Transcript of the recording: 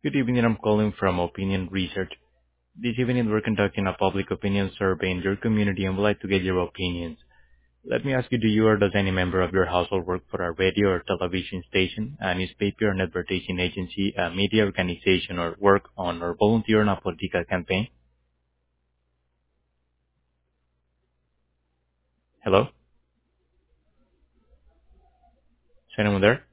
Good evening. I'm calling from Opinion Research. This evening, we're conducting a public opinion survey in your community and would like to get your opinions. Let me ask you, do you or does any member of your household work for a radio or television station, a newspaper, an advertising agency, a media organization, or work on or volunteer on a political campaign? Hello? Is anyone there?